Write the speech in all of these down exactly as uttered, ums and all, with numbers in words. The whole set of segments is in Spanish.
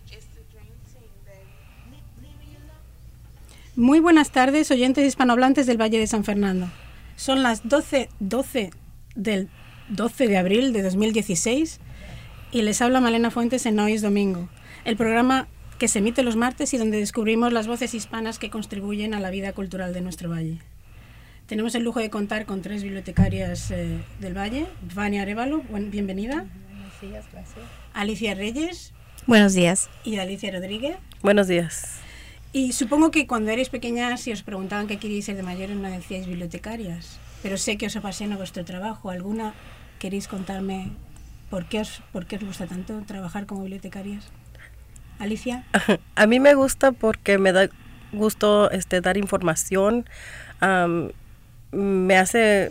Muy buenas tardes, oyentes hispanohablantes del Valle de San Fernando. Son las doce del doce de abril de dos mil dieciséis y les habla Malena Fuentes en Hoy es Domingo, el programa que se emite los martes y donde descubrimos las voces hispanas que contribuyen a la vida cultural de nuestro valle. Tenemos el lujo de contar con tres bibliotecarias eh, del Valle. Vania Arévalo, buen, bienvenida. Buenos días, gracias. Alicia Reyes. Buenos días. Y Alicia Rodríguez. Buenos días. Y supongo que cuando erais pequeñas y os preguntaban qué queríais ser de mayores no decíais bibliotecarias, pero sé que os apasiona vuestro trabajo. ¿Alguna queréis contarme por qué os, por qué os gusta tanto trabajar como bibliotecarias? Alicia. A mí me gusta porque me da gusto este, dar información, um, me hace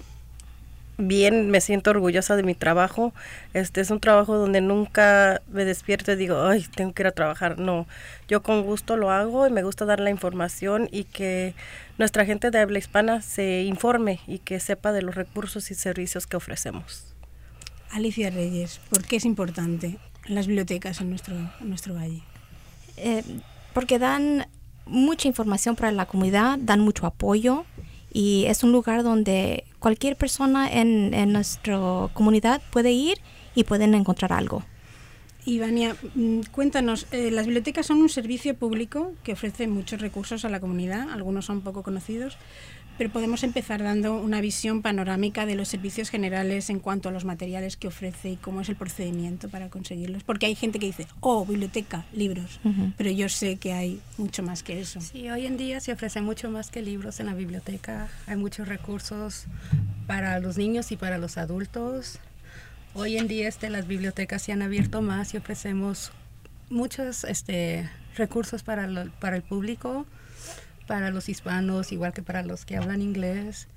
bien, me siento orgullosa de mi trabajo. Este es un trabajo donde nunca me despierto y digo, ay, tengo que ir a trabajar. No, yo con gusto lo hago y me gusta dar la información y que nuestra gente de habla hispana se informe y que sepa de los recursos y servicios que ofrecemos. Alicia Reyes, ¿por qué es importante las bibliotecas en nuestro, en nuestro valle? Eh, porque dan mucha información para la comunidad, dan mucho apoyo. Y es un lugar donde cualquier persona en, en nuestra comunidad puede ir y pueden encontrar algo. Y Vania, cuéntanos, eh, las bibliotecas son un servicio público que ofrece muchos recursos a la comunidad, algunos son poco conocidos, pero podemos empezar dando una visión panorámica de los servicios generales en cuanto a los materiales que ofrece y cómo es el procedimiento para conseguirlos. Porque hay gente que dice, oh, biblioteca, libros, uh-huh. pero yo sé que hay mucho más que eso. Sí, hoy en día se ofrece mucho más que libros en la biblioteca. Hay muchos recursos para los niños y para los adultos. Hoy en día este, las bibliotecas se han abierto más y ofrecemos muchos este, recursos para, lo, para el público, para los hispanos, igual que para los que hablan inglés.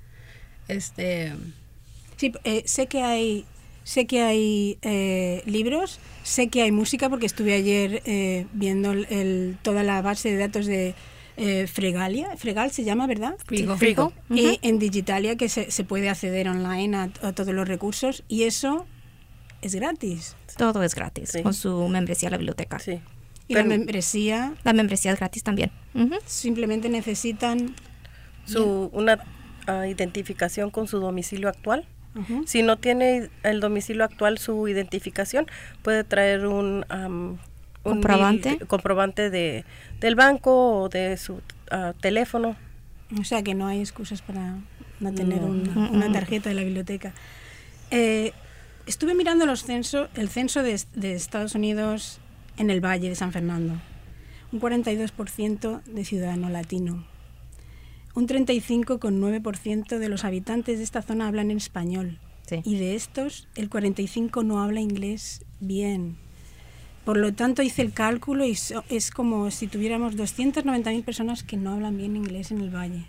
Este sí, eh, sé que hay sé que hay eh, libros, sé que hay música porque estuve ayer eh, viendo el, el, toda la base de datos de eh, Fregalia, Fregal se llama, ¿verdad? Frigo. Frigo. Uh-huh. Y en Digitalia que se, se puede acceder online a, a todos los recursos y eso es gratis. Todo es gratis, sí. Con su membresía a la biblioteca. Sí. Y la membresía... La membresía es gratis también. Uh-huh. Simplemente necesitan... su una uh, identificación con su domicilio actual. Uh-huh. Si no tiene el domicilio actual, su identificación, puede traer un... Um, un ¿Comprobante? Bill, comprobante de, del banco o de su uh, teléfono. O sea que no hay excusas para no tener no. Una, una tarjeta de la biblioteca. Eh, estuve mirando los censos, el censo de, de Estados Unidos... en el Valle de San Fernando, un cuarenta y dos por ciento de ciudadano latino. Un treinta y cinco coma nueve por ciento de los habitantes de esta zona hablan en español. Sí. Y de estos, el cuarenta y cinco por ciento no habla inglés bien. Por lo tanto, hice el cálculo y so, es como si tuviéramos doscientas noventa mil personas que no hablan bien inglés en el Valle.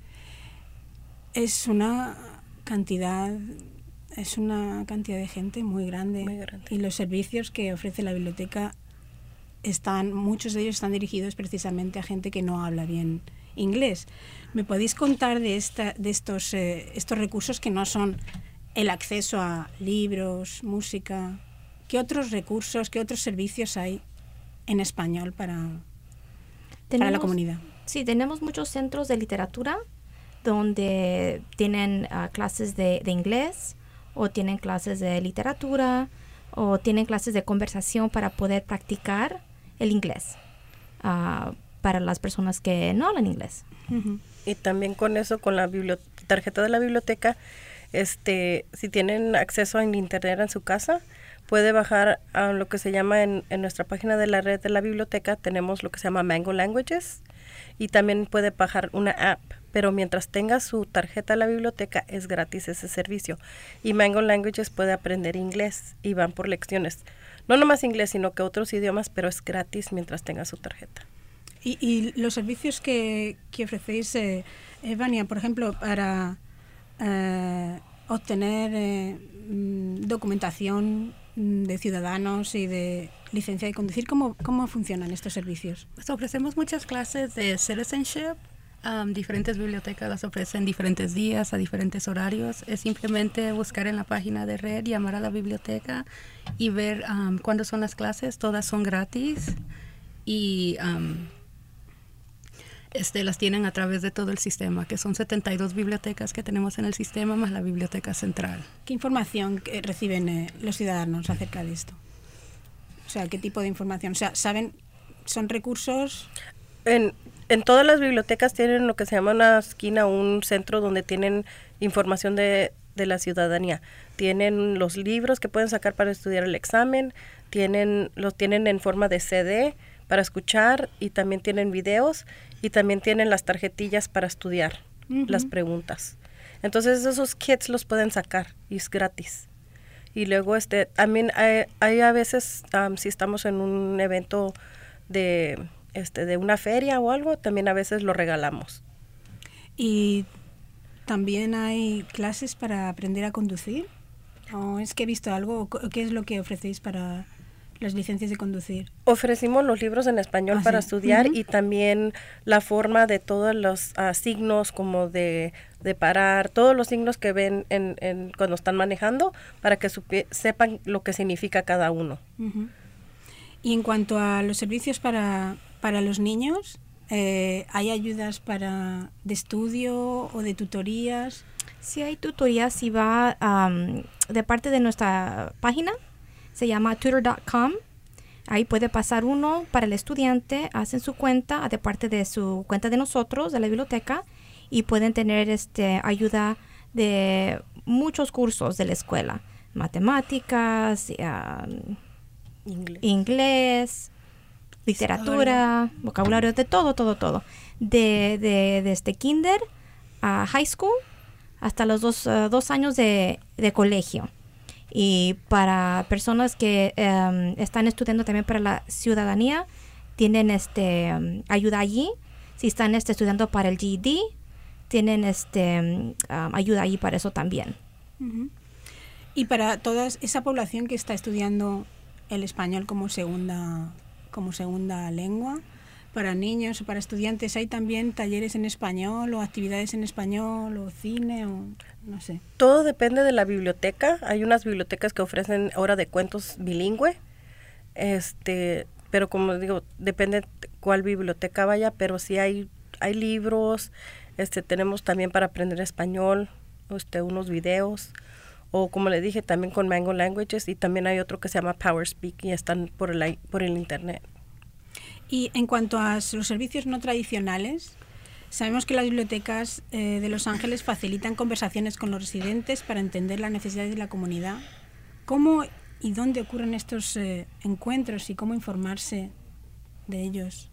Es una cantidad... Es una cantidad de gente muy grande, muy grande. Y los servicios que ofrece la biblioteca, están, muchos de ellos están dirigidos precisamente a gente que no habla bien inglés. ¿Me podéis contar de, esta, de estos, eh, estos recursos que no son el acceso a libros, música? ¿Qué otros recursos, qué otros servicios hay en español para, tenemos, para la comunidad? Sí, tenemos muchos centros de literatura donde tienen uh, clases de, de inglés, o tienen clases de literatura, o tienen clases de conversación para poder practicar el inglés uh, para las personas que no hablan inglés. Uh-huh. Y también con eso, con la tarjeta de la biblioteca, este, si tienen acceso a internet en su casa, puede bajar a lo que se llama en, en nuestra página de la red de la biblioteca, tenemos lo que se llama Mango Languages, y también puede bajar una app. Pero mientras tenga su tarjeta a la biblioteca, es gratis ese servicio. Y Mango Languages puede aprender inglés y van por lecciones. No nomás inglés, sino que otros idiomas, pero es gratis mientras tenga su tarjeta. Y, y los servicios que, que ofrecéis, eh, eh, Vania, por ejemplo, para eh, obtener eh, documentación de ciudadanos y de licencia de conducir, ¿cómo, cómo funcionan estos servicios? Pues ofrecemos muchas clases de citizenship. Um, diferentes bibliotecas las ofrecen diferentes días, a diferentes horarios. Es simplemente buscar en la página de red, llamar a la biblioteca y ver um, cuándo son las clases. Todas son gratis y um, este, las tienen a través de todo el sistema, que son setenta y dos bibliotecas que tenemos en el sistema, más la biblioteca central. ¿Qué información reciben eh, los ciudadanos acerca de esto? O sea, ¿qué tipo de información? O sea, ¿saben, son recursos? En, en todas las bibliotecas tienen lo que se llama una esquina, un centro donde tienen información de, de la ciudadanía. Tienen los libros que pueden sacar para estudiar el examen, tienen, los tienen en forma de C D para escuchar y también tienen videos y también tienen las tarjetillas para estudiar uh-huh. las preguntas. Entonces esos kits los pueden sacar y es gratis. Y luego este también hay, hay a veces um, si estamos en un evento de este de una feria o algo, también a veces lo regalamos. Y también hay clases para aprender a conducir. ¿O es que he visto algo? ¿Qué es lo que ofrecéis para las licencias de conducir? Ofrecimos los libros en español ¿Ah, para sí? estudiar Uh-huh. y también la forma de todos los uh, signos como de, de parar, todos los signos que ven en, en cuando están manejando para que supi- sepan lo que significa cada uno. Uh-huh. Y en cuanto a los servicios para, para los niños, eh, ¿hay ayudas para de estudio o de tutorías? Sí, hay tutorías si va um, de parte de nuestra página. Se llama tutor punto com. Ahí puede pasar uno para el estudiante, hacen su cuenta de parte de su cuenta de nosotros, de la biblioteca, y pueden tener este ayuda de muchos cursos de la escuela. Matemáticas, um, Inglés. inglés, literatura, Historia. vocabulario, de todo, todo, todo. De, de, de este kinder a high school hasta los dos, uh, dos años de, de colegio. Y para personas que um, están estudiando también para la ciudadanía, tienen este um, ayuda allí. Si están este, estudiando para el G E D, tienen este um, ayuda allí para eso también. Uh-huh. Y para toda esa población que está estudiando el español como segunda, como segunda lengua, para niños o para estudiantes, ¿hay también talleres en español o actividades en español o cine o no sé? Todo depende de la biblioteca. Hay unas bibliotecas que ofrecen hora de cuentos bilingüe, este, pero como digo, depende cuál biblioteca vaya, pero sí hay, hay libros, este, tenemos también para aprender español, este, unos videos, o como le dije, también con Mango Languages, y también hay otro que se llama Power Speak y están por el, por el internet. Y en cuanto a los servicios no tradicionales, sabemos que las bibliotecas eh, de Los Ángeles facilitan conversaciones con los residentes para entender las necesidades de la comunidad. ¿Cómo y dónde ocurren estos eh, encuentros y cómo informarse de ellos?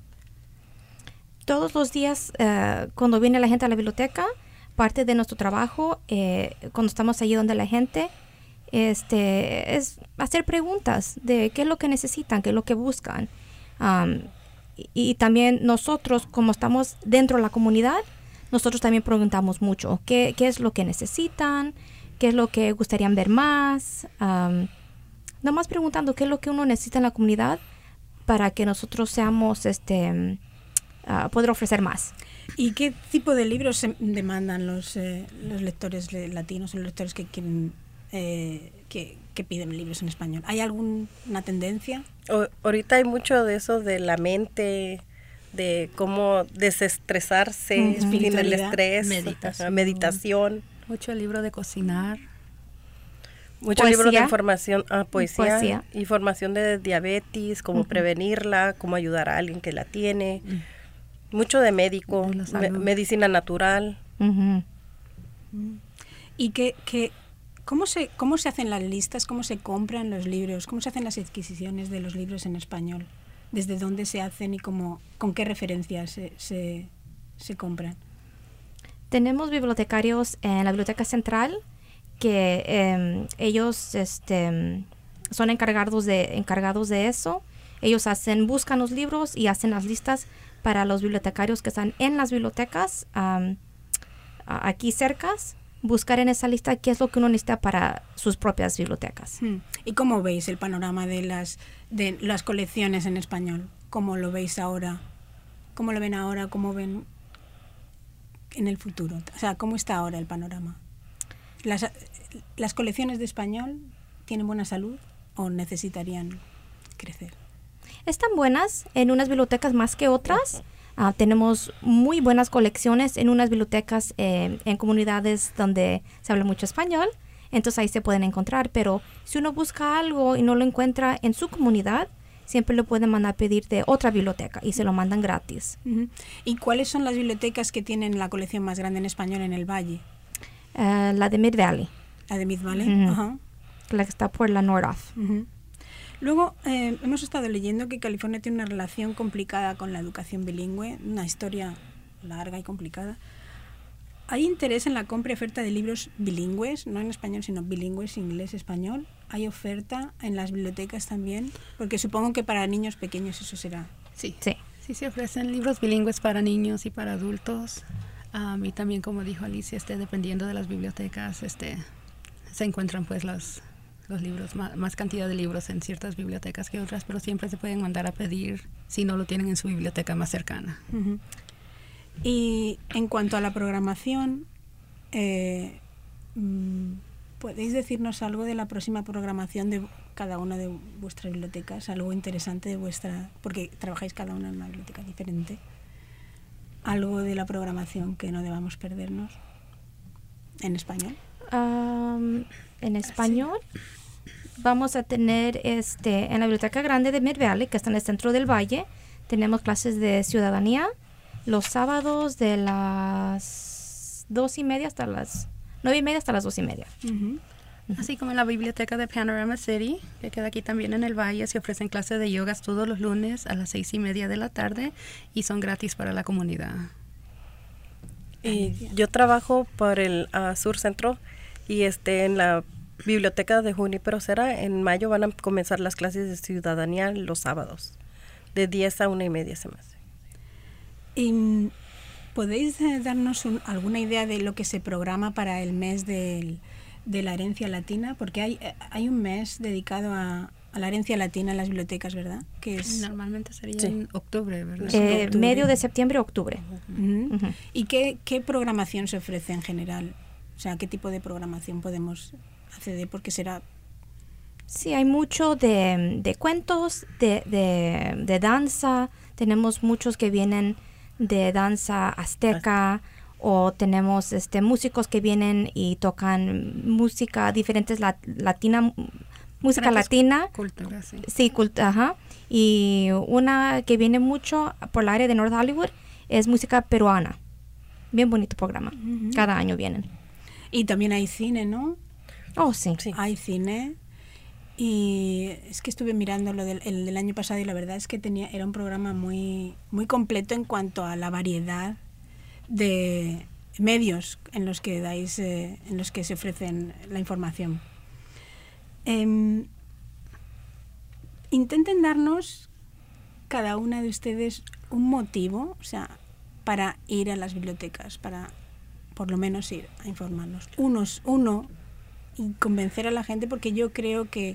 Todos los días, uh, cuando viene la gente a la biblioteca, parte de nuestro trabajo, eh, cuando estamos allí donde la gente, este, es hacer preguntas de qué es lo que necesitan, qué es lo que buscan. Um, y, y también nosotros, como estamos dentro de la comunidad, nosotros también preguntamos mucho qué, qué es lo que necesitan, qué es lo que gustarían ver más. Um, nomás preguntando qué es lo que uno necesita en la comunidad para que nosotros seamos, este, uh, poder ofrecer más. ¿Y qué tipo de libros se demandan los, eh, los lectores latinos o los lectores que quieren eh, que, que piden libros en español? ¿Hay alguna tendencia? O, ahorita hay mucho de eso de la mente, de cómo desestresarse, Uh-huh. fin del estrés, Meditación. ajá, meditación. Mucho libro de cocinar. Mucho Poesía. libro de información, ah, poesía, Poesía. información de diabetes, cómo Uh-huh. prevenirla, cómo ayudar a alguien que la tiene. Mm. Mucho de médico, De la me, salud. medicina natural. Uh-huh. ¿Y qué, qué, cómo, se, cómo se hacen las listas? ¿Cómo se compran los libros? ¿Cómo se hacen las adquisiciones de los libros en español? ¿Desde dónde se hacen y cómo, con qué referencias se, se, se compran? Tenemos bibliotecarios en la Biblioteca Central que eh, ellos este, son encargados de, encargados de eso. Ellos hacen, buscan los libros y hacen las listas para los bibliotecarios que están en las bibliotecas um, aquí cercas, buscar en esa lista qué es lo que uno necesita para sus propias bibliotecas. Hmm. ¿Y cómo veis el panorama de las, de las colecciones en español? ¿Cómo lo veis ahora? ¿Cómo lo ven ahora? ¿Cómo ven en el futuro? O sea, ¿cómo está ahora el panorama? ¿Las, las colecciones de español tienen buena salud o necesitarían crecer? Están buenas en unas bibliotecas más que otras. Uh, tenemos muy buenas colecciones en unas bibliotecas eh, en comunidades donde se habla mucho español. Entonces ahí se pueden encontrar. Pero si uno busca algo y no lo encuentra en su comunidad, siempre lo pueden mandar a pedir de otra biblioteca y se lo mandan gratis. Uh-huh. ¿Y cuáles son las bibliotecas que tienen la colección más grande en español en el Valle? Uh, la de Mid Valley. La de Mid Valley. Uh-huh. Ajá. La que está por la Nordhoff. Uh-huh. Luego, eh, hemos estado leyendo que California tiene una relación complicada con la educación bilingüe, una historia larga y complicada. ¿Hay interés en la compra y oferta de libros bilingües, no en español, sino bilingües, inglés-español? ¿Hay oferta en las bibliotecas también? Porque supongo que para niños pequeños eso será. Sí, Sí. sí se ofrecen libros bilingües para niños y para adultos. Um, y también, como dijo Alicia, este, dependiendo de las bibliotecas, este, se encuentran pues los, los libros, más, más cantidad de libros en ciertas bibliotecas que otras, pero siempre se pueden mandar a pedir si no lo tienen en su biblioteca más cercana. Uh-huh. Y en cuanto a la programación, eh, ¿podéis decirnos algo de la próxima programación de cada una de vuestras bibliotecas? Algo interesante de vuestra, porque trabajáis cada una en una biblioteca diferente. Algo de la programación que no debamos perdernos en español. Um, en español vamos a tener este en la biblioteca grande de Mid Valley, que está en el centro del valle. Tenemos clases de ciudadanía los sábados de las dos y media hasta las nueve y media hasta las dos y media. Uh-huh. Así como en la biblioteca de Panorama City, que queda aquí también en el Valle, se ofrecen clases de yogas todos los lunes a las seis y media de la tarde y son gratis para la comunidad. Y yo trabajo por el uh, Sur Centro y este en la biblioteca de Junípero Serra. En mayo van a comenzar las clases de ciudadanía los sábados, de diez a una y media se me hace. ¿Y podéis eh, darnos un, alguna idea de lo que se programa para el mes del, de la herencia latina? Porque hay, hay un mes dedicado a, a la herencia latina en las bibliotecas, ¿verdad? Que es Normalmente sería Sí. en octubre, ¿verdad? Eh, octubre. medio de septiembre, octubre. Uh-huh. Ujú. ¿Y qué, qué programación se ofrece en general? O sea, ¿qué tipo de programación podemos acceder? Porque será... Sí, hay mucho de, de cuentos, de, de, de danza. Tenemos muchos que vienen de danza azteca, o tenemos este músicos que vienen y tocan música diferentes lat, latina, música Diferentes latina. Cultura, sí. Sí, cult- ajá. Y una que viene mucho por el área de North Hollywood es música peruana. Bien bonito programa. Ujú. Cada año vienen. Y también hay cine, ¿no? Oh, sí. Sí. Hay cine. Y es que estuve mirando lo del, el del año pasado y la verdad es que tenía era un programa muy, muy completo en cuanto a la variedad de medios en los que dais, eh, en los que se ofrecen la información. Eh, intenten darnos cada una de ustedes un motivo, o sea, para ir a las bibliotecas, para por lo menos ir a informarnos. Unos, uno, y convencer a la gente, porque yo creo que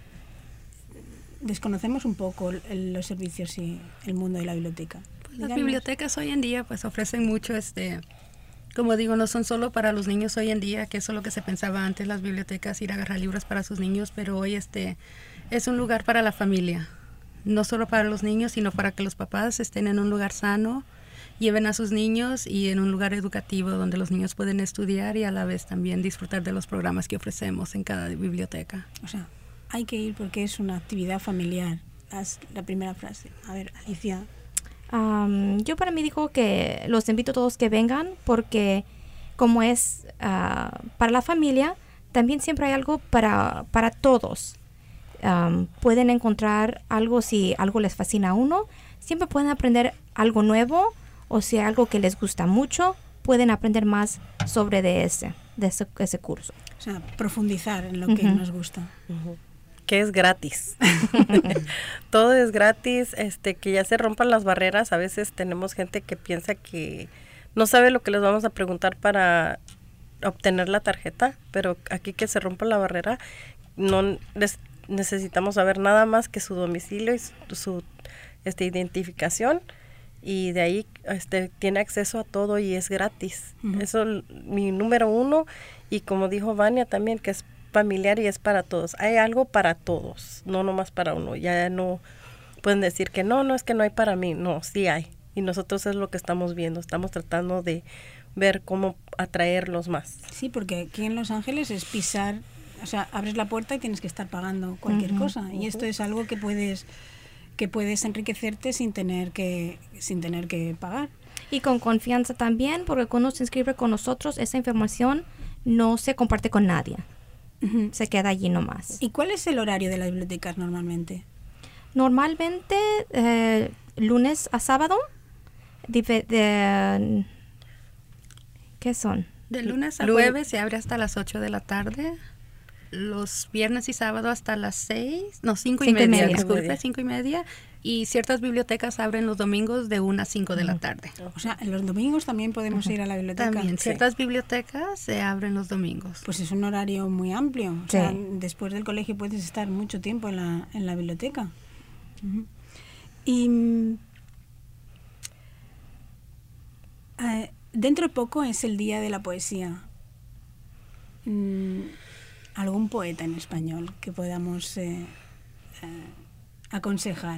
desconocemos un poco el, los servicios y el mundo de la biblioteca. Pues las Díganos. bibliotecas hoy en día pues ofrecen mucho, este, como digo, no son solo para los niños hoy en día, que eso es lo que se pensaba antes, las bibliotecas, ir a agarrar libros para sus niños, pero hoy este es un lugar para la familia, no solo para los niños, sino para que los papás estén en un lugar sano, lleven a sus niños y en un lugar educativo donde los niños pueden estudiar y a la vez también disfrutar de los programas que ofrecemos en cada biblioteca. O sea, hay que ir porque es una actividad familiar. Haz la primera frase. A ver, Alicia. Um, yo para mí digo que los invito a todos que vengan porque como es uh, para la familia, también siempre hay algo para, para todos. Um, pueden encontrar algo si algo les fascina a uno. Siempre pueden aprender algo nuevo o si hay algo que les gusta mucho, pueden aprender más sobre de ese, de ese, ese curso. O sea, profundizar en lo que Ujú. nos gusta. Uh-huh. Que es gratis. Todo es gratis, este, que ya se rompan las barreras. A veces tenemos gente que piensa que no sabe lo que les vamos a preguntar para obtener la tarjeta, pero aquí que se rompa la barrera, no les necesitamos saber nada más que su domicilio y su, su este, identificación, y de ahí este, tiene acceso a todo y es gratis. Ujú. Eso es mi número uno, y como dijo Vania también, que es familiar y es para todos. Hay algo para todos, no nomás para uno. Ya no pueden decir que no, no es que no hay para mí. No, sí hay. Y nosotros es lo que estamos viendo. Estamos tratando de ver cómo atraerlos más. Sí, porque aquí en Los Ángeles es pisar, o sea, abres la puerta y tienes que estar pagando cualquier uh-huh, cosa. Y uh-huh. esto es algo que puedes que puedes enriquecerte sin tener que sin tener que pagar. Y con confianza también, porque cuando se inscribe con nosotros, esa información no se comparte con nadie. Uh-huh. Se queda allí nomás. ¿Y cuál es el horario de las bibliotecas normalmente? Normalmente, eh, lunes a sábado, de, de, ¿qué son? De lunes a jueves se abre hasta las ocho de la tarde. Los viernes y sábado hasta las seis, no, cinco, cinco y media, y media. disculpe, cinco y media. Y ciertas bibliotecas abren los domingos de una a cinco de la tarde. O sea, los domingos también podemos uh-huh. ir a la biblioteca. También, ciertas sí. bibliotecas se abren los domingos. Pues es un horario muy amplio. O sí. sea, después del colegio puedes estar mucho tiempo en la, en la biblioteca. Uh-huh. Y uh, dentro de poco es el Día de la Poesía. Mm, ¿Algún poeta en español que podamos eh, eh, aconsejar?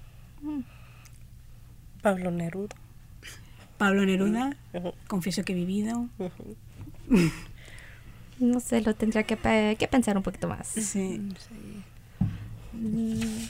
Pablo Neruda. Pablo Neruda, uh-huh. confieso que he vivido. Uh-huh. No sé, lo tendría que, pe- que pensar un poquito más. Sí. sí. Mm,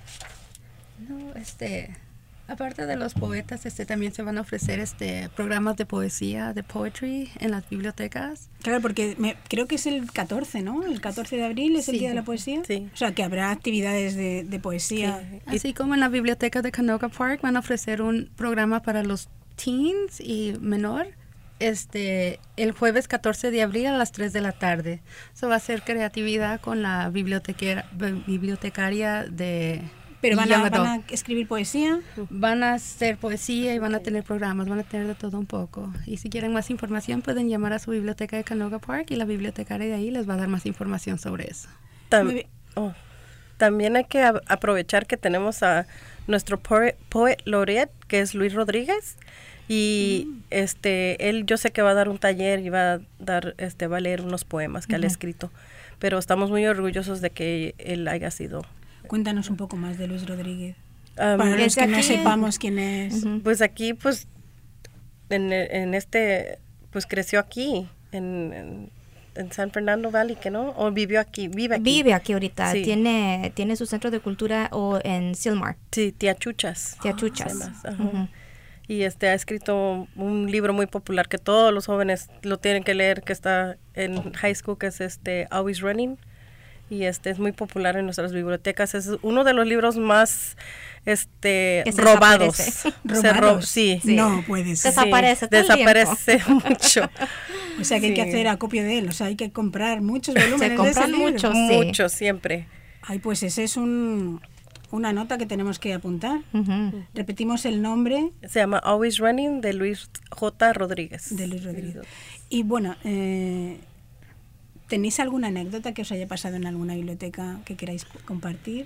no, este... Aparte de los poetas, este también se van a ofrecer este programas de poesía, de poetry en las bibliotecas. Claro, porque me, creo que es el catorce, ¿no? El catorce de abril es sí. el Día de la Poesía. Sí. O sea, que habrá actividades de, de poesía. Sí. Así como en la biblioteca de Canoga Park van a ofrecer un programa para los teens y menor. Este, el jueves catorce de abril a las tres de la tarde. Eso va a ser creatividad con la bibliotecaria, bibliotecaria de... Pero van a, van a escribir poesía. Van a hacer poesía y van a tener programas, van a tener de todo un poco. Y si quieren más información pueden llamar a su biblioteca de Canoga Park y la bibliotecaria de ahí les va a dar más información sobre eso. Tam- oh, también hay que a- aprovechar que tenemos a nuestro poet, poet laureate, que es Luis Rodríguez. Y mm. este él yo sé que va a dar un taller y va a dar este va a leer unos poemas que uh-huh. él ha escrito. Pero estamos muy orgullosos de que él haya sido. Cuéntanos un poco más de Luis Rodríguez. Um, Para los que no sepamos quién es. Uh-huh. Pues aquí, pues, en, en este, pues creció aquí, en, en, en San Fernando Valley, ¿que no? ¿O vivió aquí? Vive aquí. Vive aquí ahorita. Sí. Tiene tiene su centro de cultura o en Silmar. Sí, Tía Chuchas. Tía Chuchas. Uh-huh. Uh-huh. Y este ha escrito un libro muy popular que todos los jóvenes lo tienen que leer, que está en high school, que es este Always Running. Y este es muy popular en nuestras bibliotecas. Es uno de los libros más este robados. ¿Robados? Ro- sí. sí. No puede ser. Desaparece. Sí, desaparece mucho. O sea que sí. hay que hacer acopio de él. O sea, hay que comprar muchos volúmenes. Se compran de ese muchos, libro. sí. Muchos, siempre. Ay, pues ese es un una nota que tenemos que apuntar. Uh-huh. Repetimos el nombre. Se llama Always Running, de Luis J. Rodríguez. De Luis Rodríguez. Y bueno, eh, ¿tenéis alguna anécdota que os haya pasado en alguna biblioteca que queráis compartir?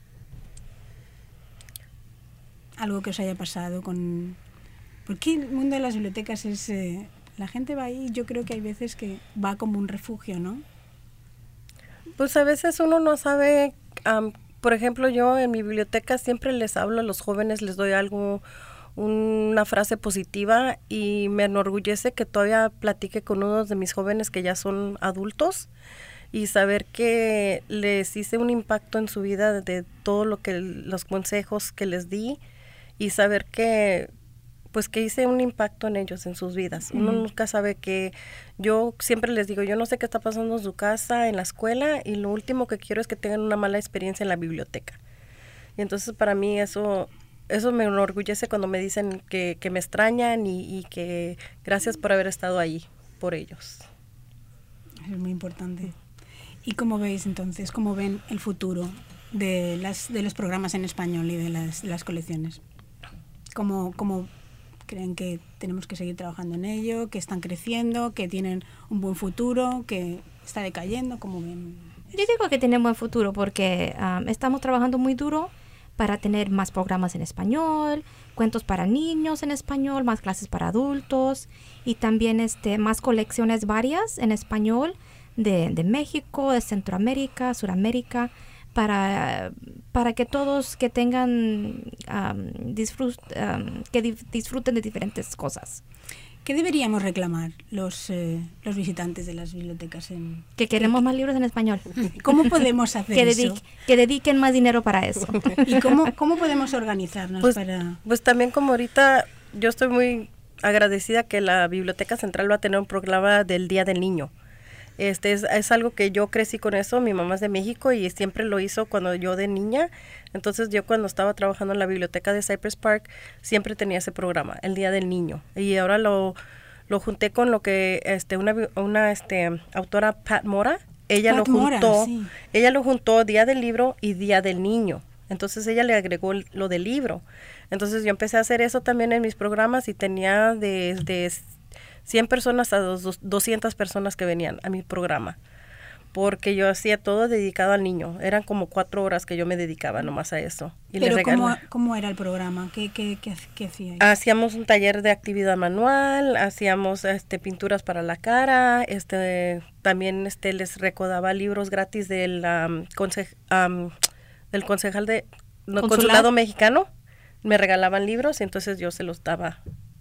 Algo que os haya pasado con... Porque el mundo de las bibliotecas es... Eh, la gente va ahí, yo creo que hay veces que va como un refugio, ¿no? Pues a veces uno no sabe... Um, por ejemplo, yo en mi biblioteca siempre les hablo a los jóvenes, les doy algo... una frase positiva y me enorgullece que todavía platique con uno de mis jóvenes que ya son adultos y saber que les hice un impacto en su vida de todo lo que los consejos que les di y saber que pues que hice un impacto en ellos, en sus vidas. Uno mm. nunca sabe que yo siempre les digo, yo no sé qué está pasando en su casa, en la escuela y lo último que quiero es que tengan una mala experiencia en la biblioteca. Y entonces para mí eso Eso me enorgullece cuando me dicen que, que me extrañan y, y que gracias por haber estado ahí por ellos. Es muy importante. ¿Y cómo veis entonces, cómo ven el futuro de las de los programas en español y de las, las colecciones? ¿Cómo, ¿Cómo creen que tenemos que seguir trabajando en ello, que están creciendo, que tienen un buen futuro, que está decayendo? ¿Cómo ven? Yo digo que tienen buen futuro porque um, estamos trabajando muy duro para tener más programas en español, cuentos para niños en español, más clases para adultos y también este más colecciones varias en español de, de México, de Centroamérica, Suramérica, para, para que todos que tengan, um, disfrut, um, que di- disfruten de diferentes cosas. ¿Qué deberíamos reclamar los, eh, los visitantes de las bibliotecas? En... Que queremos más libros en español. ¿Cómo podemos hacer que, eso? dedique, que dediquen más dinero para eso. ¿Y cómo, cómo podemos organizarnos Pues, para...? pues también como ahorita yo estoy muy agradecida que la Biblioteca Central va a tener un programa del Día del Niño. Este es, es algo que yo crecí con eso, mi mamá es de México y siempre lo hizo cuando yo de niña. Entonces yo cuando estaba trabajando en la biblioteca de Cypress Park siempre tenía ese programa, el Día del Niño. Y ahora lo, lo junté con lo que este una, una este, autora, Pat Mora, ella Pat lo Mora, juntó, sí. ella lo juntó Día del Libro y Día del Niño. Entonces ella le agregó lo del libro. Entonces yo empecé a hacer eso también en mis programas y tenía de, de cien personas a dos, doscientas personas que venían a mi programa. Porque yo hacía todo dedicado al niño. Eran como cuatro horas que yo me dedicaba nomás a eso. Y Pero le ¿cómo, regalaba- ¿cómo era el programa? ¿Qué, qué, qué, qué hacía? Hacíamos un taller de actividad manual, hacíamos este pinturas para la cara, este también este les recordaba libros gratis del um, conse- um, del concejal de no, Consulado. consulado mexicano. Me regalaban libros y entonces yo se los daba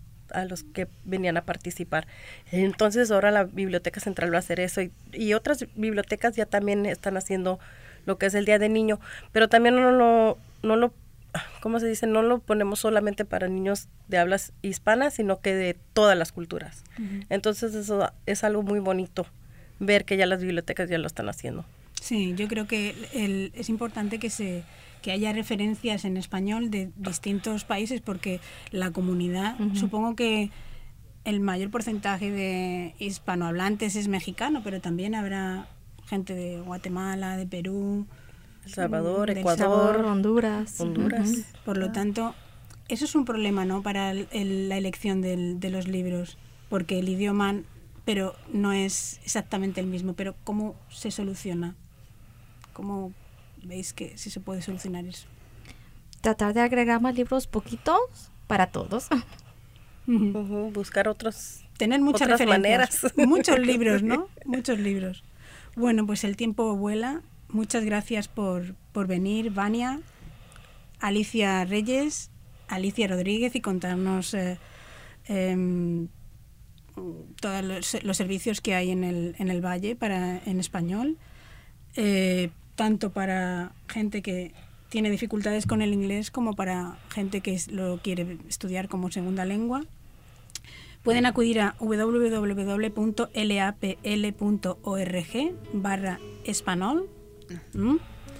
a los que venían a participar. Entonces ahora la Biblioteca Central va a hacer eso y, y otras bibliotecas ya también están haciendo lo que es el Día del Niño, pero también no lo, no lo, ¿cómo se dice? No lo ponemos solamente para niños de hablas hispanas, sino que de todas las culturas. Ujú. Entonces eso es algo muy bonito, ver que ya las bibliotecas ya lo están haciendo. Sí, yo creo que el- es importante que se que haya referencias en español de distintos países porque la comunidad, Ujú. supongo que el mayor porcentaje de hispanohablantes es mexicano, pero también habrá gente de Guatemala, de Perú, El Salvador, del Ecuador, Salvador, Honduras. Honduras. Ujú. por lo tanto, eso es un problema, ¿no? Para el- el- la elección del- de los libros, porque el idioma, pero no es exactamente el mismo. Pero ¿cómo se soluciona? ¿Cómo veis que si se puede solucionar eso? Tratar de agregar más libros poquitos para todos. Ujú. Ujú, buscar otros. Tener muchas Otras referencias, maneras. muchos libros, ¿no? Muchos libros. Bueno, pues el tiempo vuela. Muchas gracias por, por venir, Vania, Alicia Reyes, Alicia Rodríguez y contarnos eh, em, todos los, los servicios que hay en el, en el Valle para, en español, eh, tanto para gente que tiene dificultades con el inglés como para gente que es- lo quiere estudiar como segunda lengua. Pueden acudir a w w w punto l a p l punto org barra español. ¿Mm?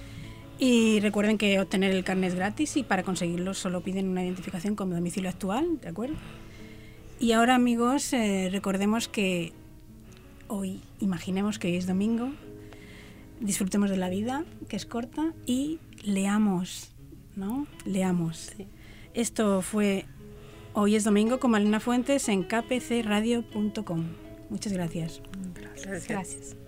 Y recuerden que obtener el carnet es gratis y para conseguirlo solo piden una identificación como domicilio actual, ¿de acuerdo? Y ahora, amigos, eh, recordemos que hoy, imaginemos que hoy es domingo, disfrutemos de la vida, que es corta, y leamos, ¿no? Leamos. Sí. Esto fue Hoy es domingo con Malena Fuentes en k p c radio punto com. Muchas gracias. Gracias. Gracias.